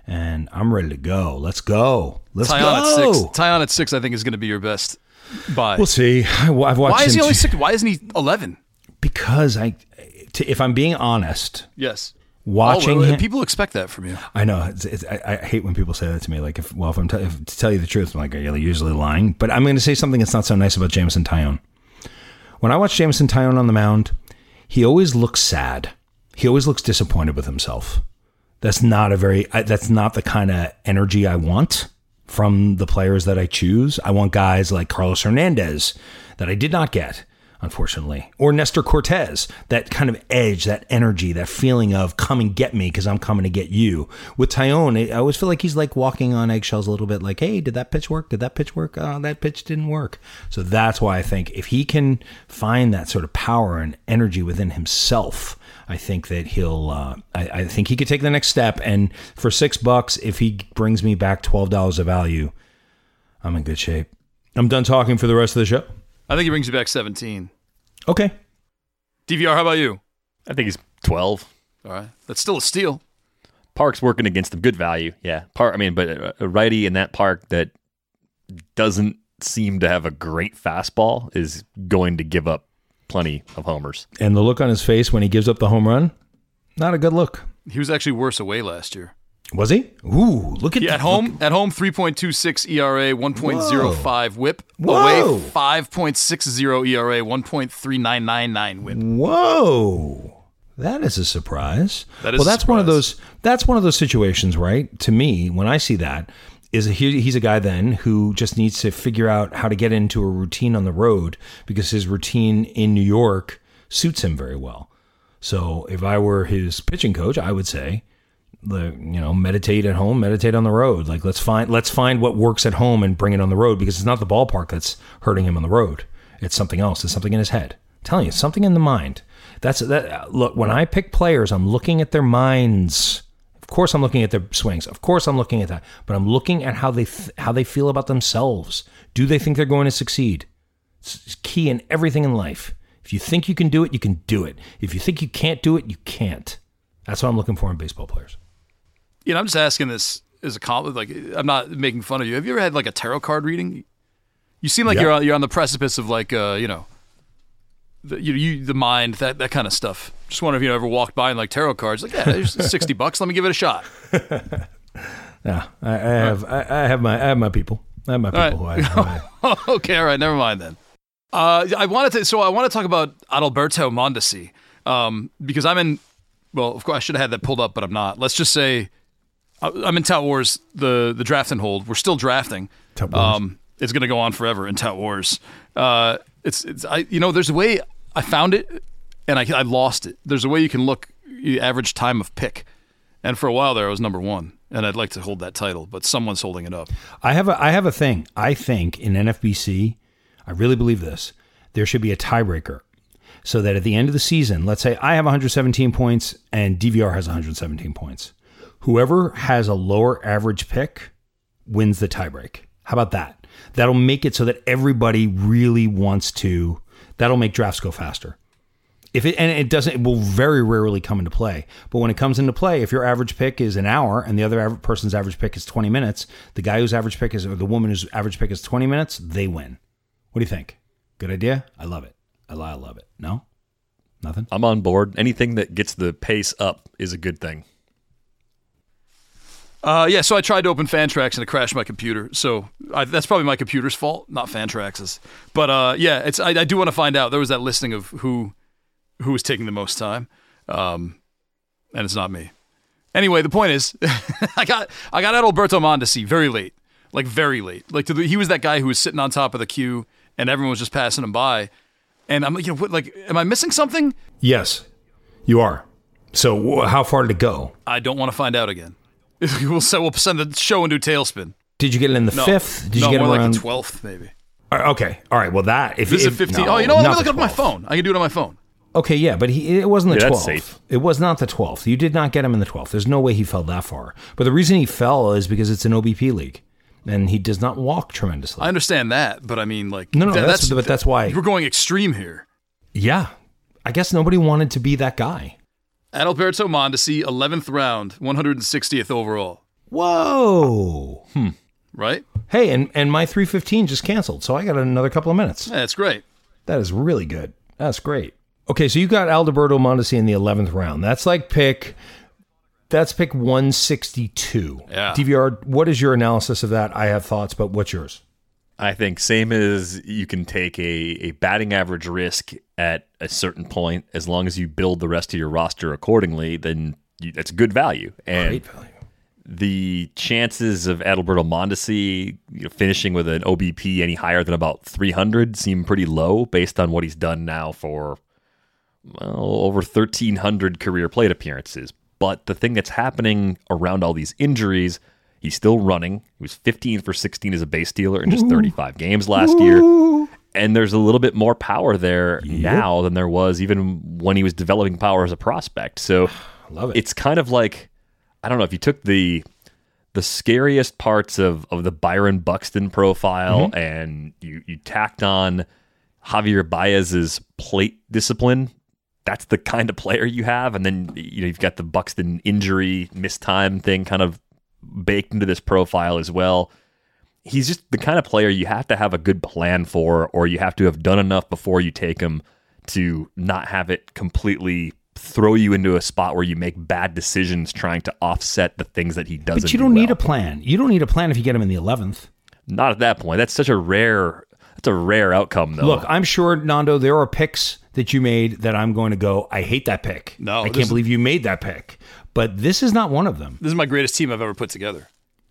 and I'm ready to go. Let's go. Let's Tyon go. at six. Tyon at six, I think, is going to be your best buy. We'll see. I, I've watched Why is him he only t- six? Why isn't he eleven? Because I, to, if I'm being honest, Yes. watching oh, him, people expect that from you. I know. It's, it's, I, I hate when people say that to me. Like, if well, if I'm t- if, to tell you the truth, I'm like, you're usually lying. But I'm going to say something that's not so nice about Jameson Taillon. When I watch Jameson Taillon on the mound, he always looks sad. He always looks disappointed with himself. That's not a very. I, that's not the kind of energy I want from the players that I choose. I want guys like Carlos Hernandez that I did not get, unfortunately, or Nestor Cortez, that kind of edge, that energy, that feeling of come and get me because I'm coming to get you. With Taillon, I always feel like he's like walking on eggshells a little bit, like, hey, did that pitch work? Did that pitch work? Oh, that pitch didn't work. So that's why I think if he can find that sort of power and energy within himself, I think that he'll, uh, I, I think he could take the next step. And for six bucks, if he brings me back twelve dollars of value, I'm in good shape. I'm done talking for the rest of the show. I think he brings you back seventeen. Okay. D V R, how about you? I think he's twelve. All right. That's still a steal. Park's working against him. Good value. Yeah. Park. I mean, but a righty in that park that doesn't seem to have a great fastball is going to give up plenty of homers. And the look on his face when he gives up the home run, not a good look. He was actually worse away last year. Was he? Ooh, look at Yeah, at look- home, at home, three point two six E R A, one point oh five whip. Whoa. Away, five point six oh E R A, one point three nine nine nine whip. Whoa. That is a surprise. That is well, a that's one of surprise. those that's one of those situations, right? To me, when I see that, is he, he's a guy then who just needs to figure out how to get into a routine on the road because his routine in New York suits him very well. So if I were his pitching coach, I would say, the you know, meditate at home, meditate on the road. Like let's find let's find what works at home and bring it on the road because it's not the ballpark that's hurting him on the road. It's something else. It's something in his head. I'm telling you, it's something in the mind. That's that. Look, when I pick players, I'm looking at their minds. Of course, I'm looking at their swings. Of course, I'm looking at that. But I'm looking at how they th- how they feel about themselves. Do they think they're going to succeed? It's key in everything in life. If you think you can do it, you can do it. If you think you can't do it, you can't. That's what I'm looking for in baseball players. You know, I'm just asking this as a comment. Like, I'm not making fun of you. Have you ever had like a tarot card reading? You seem like Yeah. you're on, you're on the precipice of like, uh, you know, the, you, you, the mind, that that kind of stuff. Just wonder if you ever walked by and like tarot cards, like, yeah, there's sixty bucks. Let me give it a shot. Yeah, I, I have I, I have my I have my people. I have my people right. who I, who I Okay, all right, never mind then. Uh, I wanted to, so I want to talk about Adalberto Mondesi um, because I'm in. Well, of course, I should have had that pulled up, but I'm not. Let's just say I- I'm in Tout Wars, the the draft and hold. We're still drafting. Tout Wars. Um, it's going to go on forever in Tout Wars. Uh, it's it's I you know there's a way I found it and I I lost it. There's a way you can look the average time of pick, and for a while there I was number one, and I'd like to hold that title, but someone's holding it up. I have a I have a thing. I think in N F B C, I really believe this. There should be a tiebreaker, so that at the end of the season, let's say I have one hundred seventeen points and D V R has one hundred seventeen points. Whoever has a lower average pick wins the tiebreak. How about that? That'll make it so that everybody really wants to. That'll make drafts go faster. If it and it doesn't, it will very rarely come into play. But when it comes into play, if your average pick is an hour and the other average person's average pick is twenty minutes, the guy whose average pick is or the woman whose average pick is twenty minutes, they win. What do you think? Good idea? I love it. I I love it. No? Nothing? I'm on board. Anything that gets the pace up is a good thing. Uh, yeah, so I tried to open Fantrax and it crashed my computer. So I, that's probably my computer's fault, not Fantrax's. But uh, yeah, it's I, I do want to find out. There was that listing of who who was taking the most time, um, and it's not me. Anyway, the point is, I got I got Adalberto Mondesi very late, like very late. Like to the, he was that guy who was sitting on top of the queue and everyone was just passing him by. And I'm like, you know, what, like, am I missing something? Yes, you are. So wh- how far did it go? I don't want to find out again. we'll, send, we'll send the show into a tailspin. Did you get it in the No. fifth? Did no, you get it more around? like the twelfth, maybe. Uh, Okay, all right. Well, that if This is if, a fifteen. no, oh, you know what? Let me not look the it up on my twelfth. phone. I can do it on my phone. Okay, yeah, but he it wasn't the Yeah, that's twelfth. safe. It was not the twelfth. You did not get him in the twelfth. There's no way he fell that far. But the reason he fell is because it's an O B P league, and he does not walk tremendously. I understand that, but I mean, like, No, no, that- that's- but that's why- we're going extreme here. Yeah, I guess nobody wanted to be that guy. Adalberto Mondesi, eleventh round, one hundred sixtieth overall. Whoa. Hmm. Right? Hey, and, and my three fifteen just canceled, so I got another couple of minutes. Yeah, that's great. That is really good. That's great. Okay, so you got Alberto Mondesi in the eleventh round. That's like pick... That's pick one sixty-two. Yeah. D V R, what is your analysis of that? I have thoughts, but what's yours? I think same as you can take a, a batting average risk at a certain point, as long as you build the rest of your roster accordingly, then you, that's good value. And Great value. The chances of Adalberto Mondesi, you know, finishing with an O B P any higher than about three hundred seem pretty low based on what he's done now for well, over thirteen hundred career plate appearances. But the thing that's happening around all these injuries, he's still running. He was fifteen for sixteen as a base stealer in just thirty-five games last year. And there's a little bit more power there yep. now than there was even when he was developing power as a prospect. So Love it. It's kind of like, I don't know, if you took the the scariest parts of, of the Byron Buxton profile mm-hmm. and you, you tacked on Javier Baez's plate discipline, that's the kind of player you have. And then you know you've got the Buxton injury, missed time thing kind of baked into this profile as well. He's just the kind of player you have to have a good plan for, or you have to have done enough before you take him to not have it completely throw you into a spot where you make bad decisions trying to offset the things that he doesn't But you do don't well. need a plan. You don't need a plan if you get him in the eleventh. Not at that point. That's such a rare that's a rare outcome, though. Look, I'm sure, Nando, there are picks that you made that I'm going to go, I hate that pick. No, I this- can't believe you made that pick. But this is not one of them. This is my greatest team I've ever put together.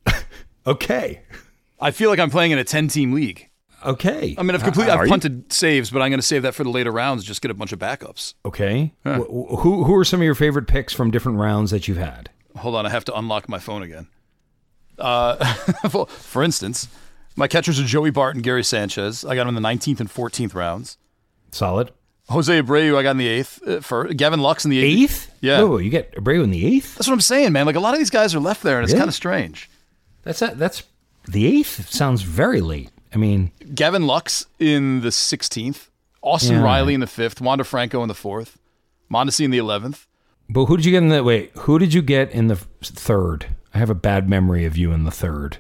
Okay. I feel like I'm playing in a ten-team league. Okay. I mean, I've completely, Are I've you? punted saves, but I'm going to save that for the later rounds. Just get a bunch of backups. Okay. Wh- wh- Who who are some of your favorite picks from different rounds that you've had? Hold on, I have to unlock my phone again. Uh, for, for instance, my catchers are Joey Bart and Gary Sanchez. I got them in the nineteenth and fourteenth rounds. Solid. Jose Abreu, I got in the eighth. Uh, for Gavin Lux in the eighth. Eighth? Yeah. Whoa, you get Abreu in the eighth? That's what I'm saying, man. Like a lot of these guys are left there, and it's Really? kind of strange. That's a, that's the eighth sounds very late. I mean, Gavin Lux in the sixteenth. Austin Yeah. Riley in the fifth. Wander Franco in the fourth. Mondesi in the eleventh. but who did you get in the wait? Who did you get in the third? I have a bad memory of you in the third.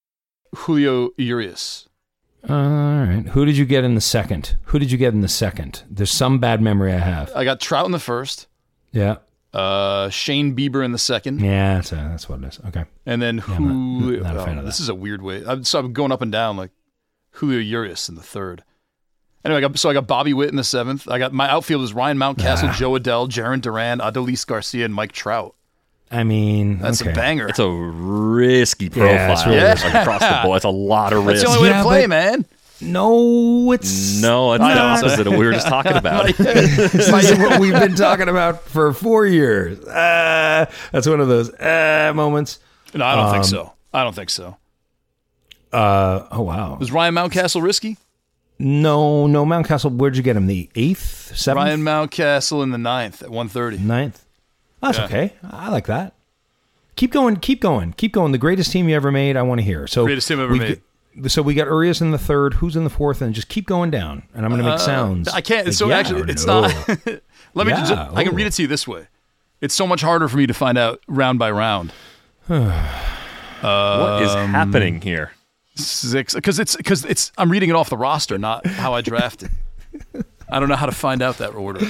Julio Urias. Uh, all right. Who did you get in the second? Who did you get in the second? There's some bad memory I have. I got Trout in the first. Yeah. Uh, Shane Bieber in the second. Yeah, that's, uh, that's what it is. Okay. And then I'm not- Julio. not a fan oh, of this that. is a weird way. I'm, so I'm going up and down like Julio Urias in the third. Anyway, I got, so I got Bobby Witt in the seventh. I got my outfield is Ryan Mountcastle, Ah. Joe Adell, Jaron Duran, Adolis Garcia, and Mike Trout. I mean, That's okay. a banger. It's a risky profile Yeah, it's really like, risky. across the board. It's a lot of That's risk. the only way Yeah, to play, but- man. No, it's No, it's I the know. opposite of what we were just talking about. this is what we've been talking about for four years. Uh, that's one of those uh, moments. No, I don't Um, think so. I don't think so. Uh, oh wow. Was Ryan Mountcastle risky? No, no, Mountcastle. Where'd you get him? The eighth, seventh, Ryan Mountcastle in the ninth at one thirty. ninth. That's Yeah. okay. I like that. Keep going. Keep going. Keep going. The greatest team you ever made. I want to hear. So Greatest team ever we made. g- So we got Urias in the third. Who's in the fourth? And just keep going down. And I'm going to make sounds. I can't. like so yeah actually, or it's no. not. Let me. Yeah, Just, I can oh. read it to you this way. It's so much harder for me to find out round by round. What is happening here? Six, because it's because it's. I'm reading it off the roster, not how I drafted. I don't know how to find out that order.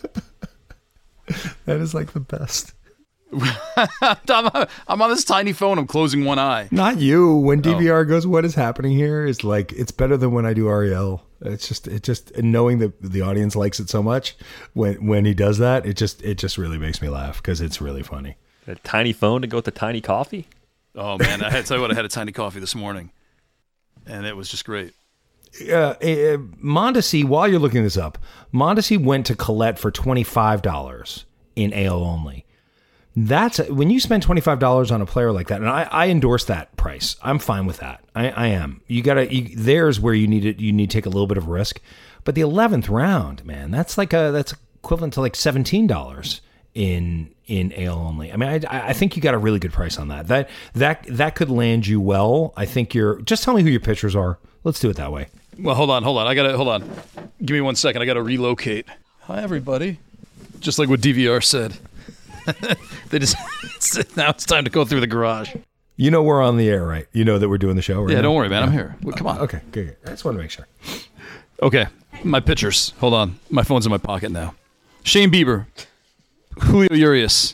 That is like the best. I'm, I'm on this tiny phone. I'm closing one eye. Not you. When D V R Oh. goes, what is happening here is like, it's better than when I do Ariel. It's just, it just, and knowing that the audience likes it so much when, when he does that, it just, it just really makes me laugh because it's really funny. A tiny phone to go with the tiny coffee? Oh man, I had to tell you what. I had a tiny coffee this morning, and it was just great. Uh, uh, Mondesi, while you're looking this up, Mondesi went to Colette for twenty-five dollars in A L only. That's when you spend twenty-five dollars on a player like that, and I, I endorse that price. I'm fine with that. I, I am. You gotta. You, there's where you need it. You need to take a little bit of risk, but the eleventh round, man, that's like a that's equivalent to like seventeen dollars in in A L only. I mean, I I think you got a really good price on that. That that that could land you well. I think you're. Just tell me who your pitchers are. Let's do it that way. Well, hold on, hold on. I gotta hold on. Give me one second. I gotta relocate. Hi, everybody. Just like what D V R said. They just now it's time to go through the garage. You know we're on the air, right? You know that we're doing the show right Yeah, now? don't worry, man. I'm here. Well, come on. Okay, good, good. I just want to make sure. Okay, my pitchers. Hold on. My phone's in my pocket now. Shane Bieber. Julio Urias.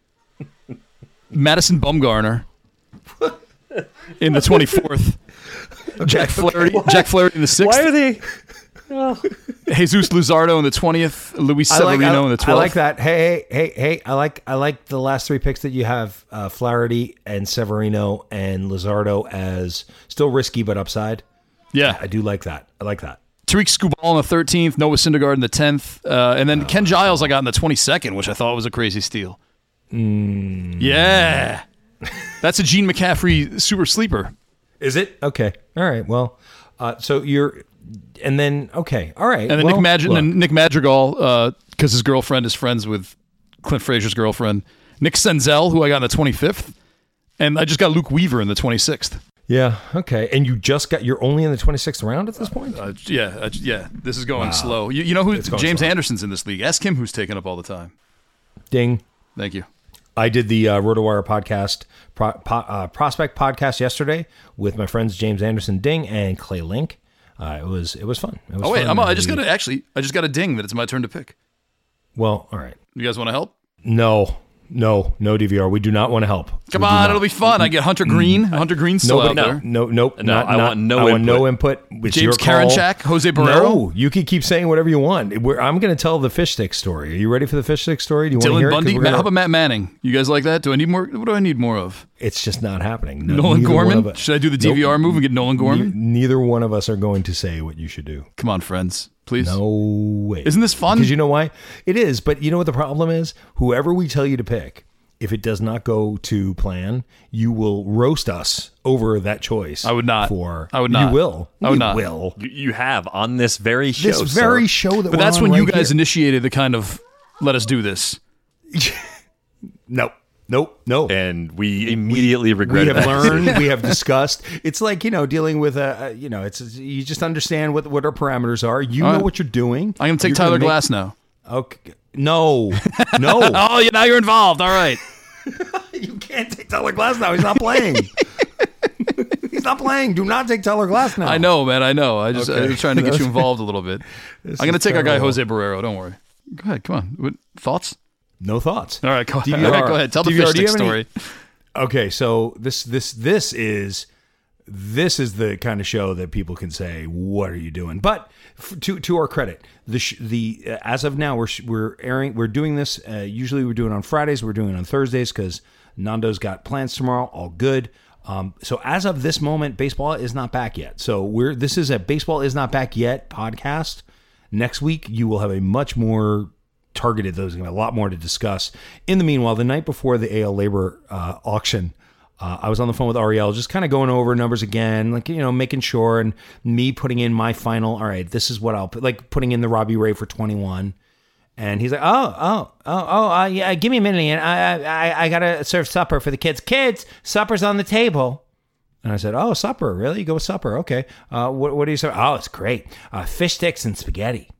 Madison Bumgarner. In the twenty-fourth. Jack Flaherty. Jack Flaherty in the sixth. Why are they? Jesus Luzardo in the twentieth. Luis I like, Severino I, in the I twelfth. like that. Hey, hey, hey, hey! I like, I like the last three picks that you have: uh, Flaherty and Severino and Luzardo as still risky but upside. Yeah. I do like that. I like that. Tariq Skubal in the thirteenth, Noah Syndergaard in the tenth, uh, and then Ken Giles I got in the twenty-second, which I thought was a crazy steal. Mm. Yeah. That's a Gene McCaffrey super sleeper. Is it? Okay. All right. Well, uh, so you're, and then, okay. All right. And then well, Nick, Madri- look. and Nick Madrigal, because uh, his girlfriend is friends with Clint Frazier's girlfriend. Nick Senzel, who I got in the twenty-fifth. And I just got Luke Weaver in the twenty-sixth. Yeah. Okay. And you just got, you're only in the twenty-sixth round at this point? Uh, yeah. Uh, yeah. This is going wow. slow. You, you know who? James slow. Anderson's in this league. Ask him who's taking up all the time. Ding. Thank you. I did the uh, RotoWire podcast, pro, po, uh, prospect podcast yesterday with my friends James Anderson Ding and Clay Link. Uh, it was it was fun. It was oh wait, fun. I'm, I just got to actually I just got a ding that it's my turn to pick. Well, all right. You guys want to help? No, no, no D V R. We do not want to help. Come we on, it'll be fun. I get Hunter Green. Mm. Hunter Green's still Nobody, out there. No, no, nope. No, not, I not, want no I input. want no input. It's James your Karinchak, Jose Barrero. No, you can keep saying whatever you want. We're, I'm going to tell the fish stick story. Are you ready for the fish stick story? Do you want to Dylan hear Bundy. it? Gonna, Matt, how about Matt Manning? You guys like that? Do I need more? What do I need more of? It's just not happening. No, Nolan Gorman? Us, should I do the D V R nope, move and get Nolan Gorman? Ne- neither one of us are going to say what you should do. Come on, friends. Please. No way. Isn't this fun? Because you know why? It is, but you know what the problem is? Whoever we tell you to pick, if it does not go to plan, you will roast us over that choice. I would not. For I would not. You will. I would you not. will. You, you have on this very show. This very sir. show that But we're that's on when right you guys here. initiated the kind of let us do this. Nope. Nope. No. And we immediately regret We have that. learned. We have discussed. It's like, you know, dealing with a, a you know, it's you just understand what what our parameters are. You All know right. what you're doing. I'm going to take You're Tyler gonna make- Glass now. Okay. No. No. Oh, yeah, now you're involved. All right. You can't take Tyler Glass now. He's not playing. He's not playing. Do not take Tyler Glass now. I know, man. I know. I just Okay. I was trying to get you involved a little bit. I'm going to is take our guy terrible. Jose Barrero. Don't worry. Go ahead. Come on. What, thoughts? No thoughts. All right. Go, D V R. all right, go ahead. Tell the D V R, fish do you stick have any- story. Okay, so this this this is this is the kind of show that people can say, "What are you doing?" But f- to to our credit, the sh- the uh, as of now we're sh- we're airing we're doing this. Uh, usually we do it on Fridays. We're doing it on Thursdays because Nando's got plans tomorrow. All good. Um, so as of this moment, baseball is not back yet. So we're this is a baseball is not back yet podcast. Next week you will have a much more targeted. There's going to be a lot more to discuss. In the meanwhile, the night before the A L labor uh, auction, uh, I was on the phone with Ariel, just kind of going over numbers again, like, you know, making sure, and me putting in my final, all right, this is what I'll put, like putting in the Robbie Ray for twenty-one. And he's like, oh, oh, oh, oh, uh, yeah, give me a minute, Ian. I, I, I got to serve supper for the kids. Kids, supper's on the table. And I said, oh, supper, really? You go with supper? Okay. Uh, what, what do you say? Oh, it's great. Uh, fish sticks and spaghetti.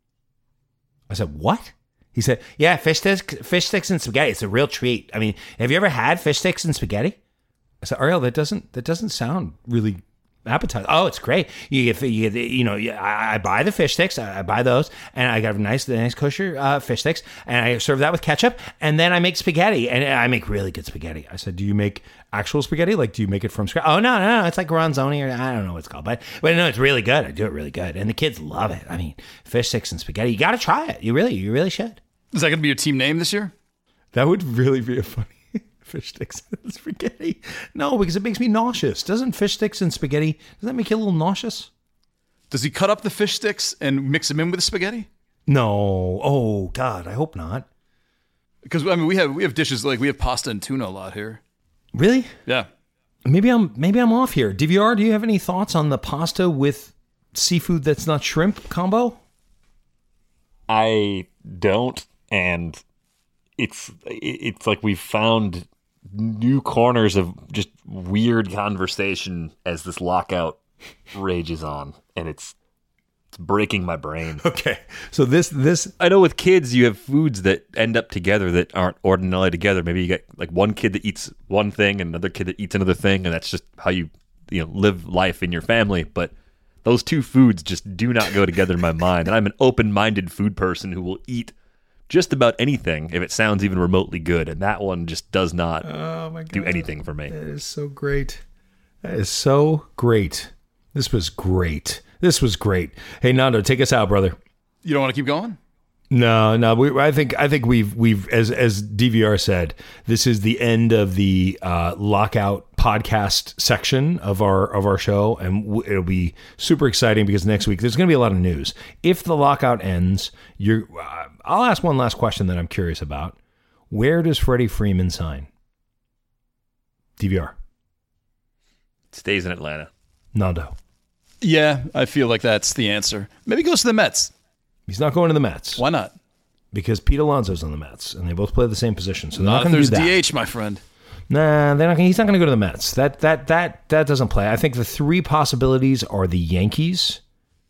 I said, what? He said, yeah, fish sticks, fish sticks and spaghetti. It's a real treat. I mean, have you ever had fish sticks and spaghetti? I said, Ariel, that doesn't that doesn't sound really appetizing. Oh, it's great. You get, you get, you know, I, I buy the fish sticks, I, I buy those, and I got a nice, nice kosher uh, fish sticks, and I serve that with ketchup, and then I make spaghetti, and I make really good spaghetti. I said, do you make actual spaghetti? Like, do you make it from scratch? Oh, no, no, no, it's like ronzoni, or I don't know what it's called, but but no, it's really good. I do it really good, and the kids love it. I mean, fish sticks and spaghetti. You got to try it. You really, you really should. Is that going to be your team name this year? That would really be a funny fish sticks and spaghetti. No, because it makes me nauseous. Doesn't fish sticks and spaghetti, does that make you a little nauseous? Does he cut up the fish sticks and mix them in with the spaghetti? No. Oh, God, I hope not. Because, I mean, we have we have dishes like we have pasta and tuna a lot here. Really? Yeah. Maybe I'm maybe I'm off here. D V R, do you have any thoughts on the pasta with seafood that's not shrimp combo? I don't, and it's it's like we've found new corners of just weird conversation as this lockout rages on, and it's It's breaking my brain. Okay, so this this I know with kids, you have foods that end up together that aren't ordinarily together. Maybe you get like one kid that eats one thing and another kid that eats another thing, and that's just how you you know live life in your family. But those two foods just do not go together in my mind. And I'm an open-minded food person who will eat just about anything if it sounds even remotely good, and that one just does not oh my God. do anything for me. That is so great. That is so great. This was great. This was great. Hey, Nando, take us out, brother. You don't want to keep going? No, no. We, I think I think we've we've as as D V R said, this is the end of the uh, lockout podcast section of our of our show, and w- it'll be super exciting because next week there's going to be a lot of news. If the lockout ends, you're. Uh, I'll ask one last question that I'm curious about. Where does Freddie Freeman sign? D V R. Stays in Atlanta. Nando. Yeah, I feel like that's the answer. Maybe he goes to the Mets. He's not going to the Mets. Why not? Because Pete Alonso's on the Mets, and they both play the same position, so they're Not not, if going to do there's that. D H, my friend. Nah, they're not. Gonna, he's not going to go to the Mets. That that that that doesn't play. I think the three possibilities are the Yankees,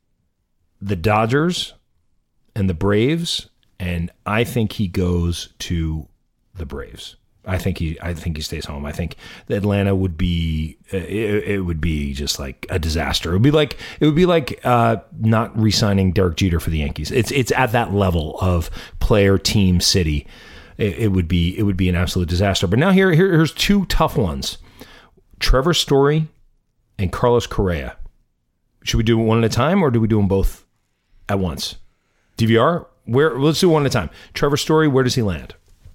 the Dodgers, and the Braves. And I think he goes to the Braves. I think he. I think he stays home. I think Atlanta would be. It, it would be just like a disaster. It would be like. It would be like uh, not re-signing Derek Jeter for the Yankees. It's it's at that level of player, team, city. It, it would be. It would be an absolute disaster. But now here, here here's two tough ones: Trevor Story and Carlos Correa. Should we do one at a time, or do we do them both at once? D V R. Where? Let's do one at a time. Trevor Story. Where does he land?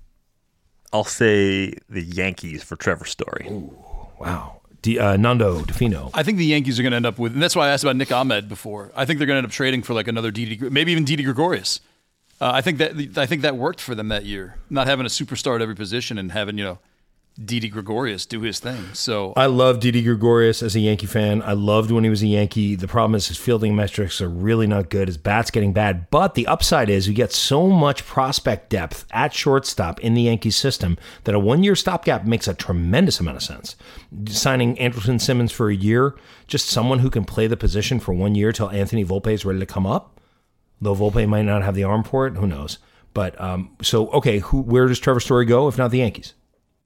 I'll say the Yankees for Trevor Story. Ooh, wow. D, uh, Nando DeFino. I think the Yankees are going to end up with, and that's why I asked about Nick Ahmed before. I think they're going to end up trading for like another Didi, maybe even Didi Gregorius. Uh, I think that I think that worked for them that year, not having a superstar at every position and having you know Didi Gregorius do his thing. So I love Didi Gregorius as a Yankee fan. I loved when he was a Yankee. The problem is his fielding metrics are really not good. His bat's getting bad. But the upside is you get so much prospect depth at shortstop in the Yankees system that a one-year stopgap makes a tremendous amount of sense. Signing Andrelton Simmons for a year, just someone who can play the position for one year till Anthony Volpe is ready to come up. Though Volpe might not have the arm for it, who knows? But um, so okay, who? Where does Trevor Story go if not the Yankees?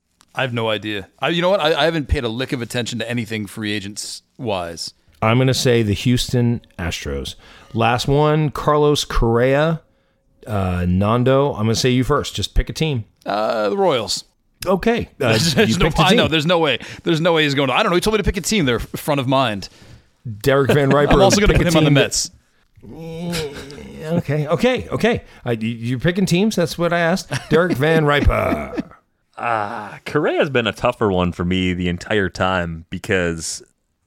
I have no idea. I, you know what? I, I haven't paid a lick of attention to anything free agents wise. I'm going to say the Houston Astros. Last one, Carlos Correa. Uh, Nando, I'm going to say you first. Just pick a team. Uh, the Royals. Okay. Uh, There's you no, picked a I team. know. There's no way. There's no way he's going to. I don't know. He told me to pick a team. They're front of mind. Derek Van Riper. I'm also going to pick put a him on the team Mets. that- okay. Okay. Okay. Uh, you- you're picking teams. That's what I asked. Derek Van Riper. Ah, Correa's been a tougher one for me the entire time because,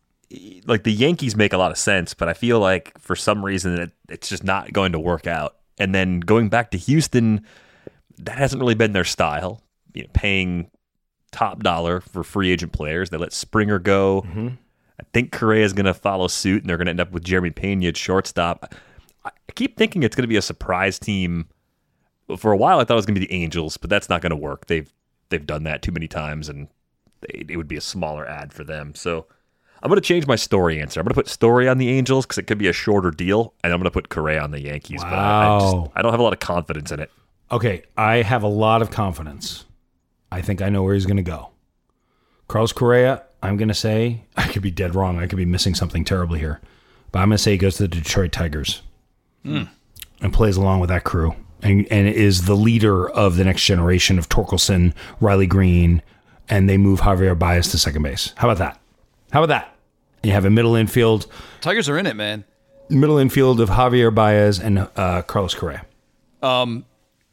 like, the Yankees make a lot of sense, but I feel like for some reason it, it's just not going to work out. And then going back to Houston, that hasn't really been their style. You know, paying top dollar for free agent players. They let Springer go. Mm-hmm. I think Correa's going to follow suit, and they're going to end up with Jeremy Pena at shortstop. I keep thinking it's going to be a surprise team. For a while, I thought it was going to be the Angels, but that's not going to work. They've They've done that too many times, and they, it would be a smaller ad for them. So I'm going to change my Story answer. I'm going to put Story on the Angels because it could be a shorter deal, and I'm going to put Correa on the Yankees. Wow. But I, I, just, I don't have a lot of confidence in it. Okay. I have a lot of confidence. I think I know where he's going to go. Carlos Correa, I'm going to say, I could be dead wrong. I could be missing something terribly here. But I'm going to say he goes to the Detroit Tigers Mm. and plays along with that crew. And, and is the leader of the next generation of Torkelson, Riley Green, and they move Javier Baez to second base. How about that? How about that? You have a middle infield, Tigers are in it, man. middle infield of Javier Baez and uh, Carlos Correa. Um,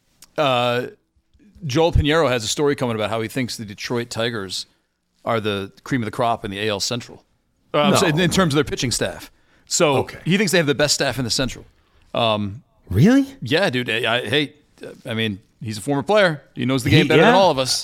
uh, Joel Pinheiro has a story coming about how he thinks the Detroit Tigers are the cream of the crop in the A L Central. Uh, I'm No. saying in terms of their pitching staff. So Okay. he thinks they have the best staff in the Central. Um, Really? yeah, dude. I, I, hey, I mean, he's a former player. He knows the game He- better yeah. than all of us.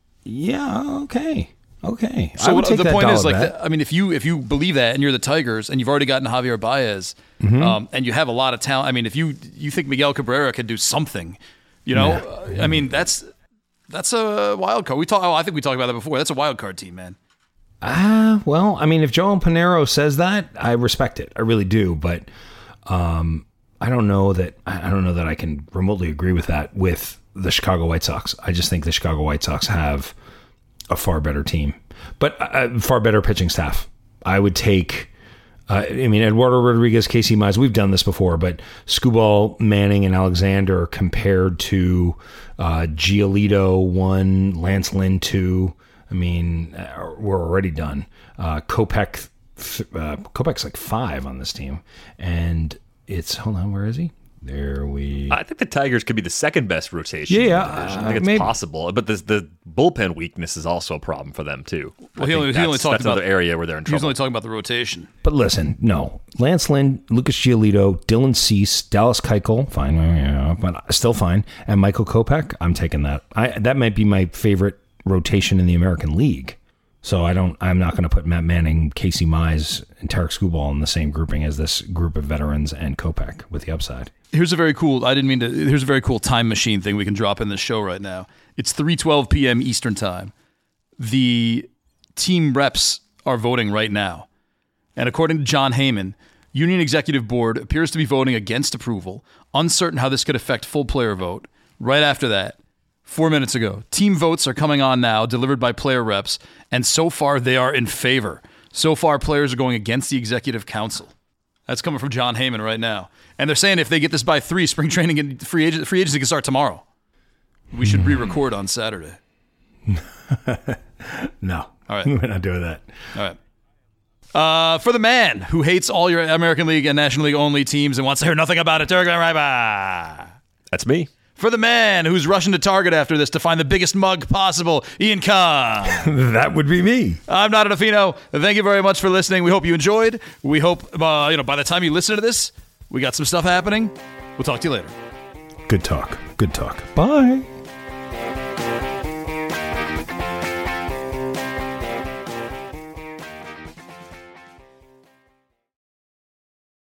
Yeah. Okay. Okay. I So would what, take the that point is, dollar like, bet. that, I mean, if you if you believe that and you're the Tigers and you've already gotten Javier Baez, Mm-hmm. um, and you have a lot of talent. I mean, if you you think Miguel Cabrera could do something, you know, uh, I mean, that's that's a wild card. We talk. Oh, I think we talked about that before. That's a wild card team, man. Ah, well, I mean, if Joel Pinheiro says that, I respect it. I really do. But Um, I don't know that I don't know that I can remotely agree with that with the Chicago White Sox. I just think the Chicago White Sox have a far better team, but a far better pitching staff. I would take. Uh, I mean, Eduardo Rodriguez, Casey Mize, we've done this before, but Skubal, Manning, and Alexander compared to uh, Giolito one, Lance Lynn two. I mean, uh, we're already done. Uh, Kopech, uh, Kopech's like five on this team. And it's, hold on, where is he? There we... I think the Tigers could be the second best rotation. Yeah, in yeah, the division. I uh, think it's maybe. possible. But the, the bullpen weakness is also a problem for them, too. Well, I he think only, he that's, only talked that's about another area where they're in He was trouble. only talking about the rotation. But listen, no. Lance Lynn, Lucas Giolito, Dylan Cease, Dallas Keuchel, fine, yeah, but still fine, and Michael Kopech, I'm taking that. I That might be my favorite rotation in the American League. So I don't. I'm not going to put Matt Manning, Casey Mize, and Tarek Skubal in the same grouping as this group of veterans and Kopech with the upside. Here's a very cool. I didn't mean to. Here's a very cool time machine thing we can drop in this show right now. It's three twelve p.m. Eastern time. The team reps are voting right now, and according to John Heyman, Union Executive Board appears to be voting against approval, uncertain how this could affect full player vote. Right after that, four minutes ago, team votes are coming on now, delivered by player reps, and so far they are in favor. So far, players are going against the Executive Council. That's coming from John Heyman right now. And they're saying if they get this by three, spring training and free, agent, free agency can start tomorrow. We should re-record on Saturday. No. All right. We're not doing that. All right. Uh, for the man who hates all your American League and National League only teams and wants to hear nothing about it, Derek Reiba. That's me. For the man who's rushing to Target after this to find the biggest mug possible, Ian Kahn. That would be me. I'm Not Adafino. Thank you very much for listening. We hope you enjoyed. We hope uh, you know by the time you listen to this, we got some stuff happening. We'll talk to you later. Good talk. Good talk. Bye.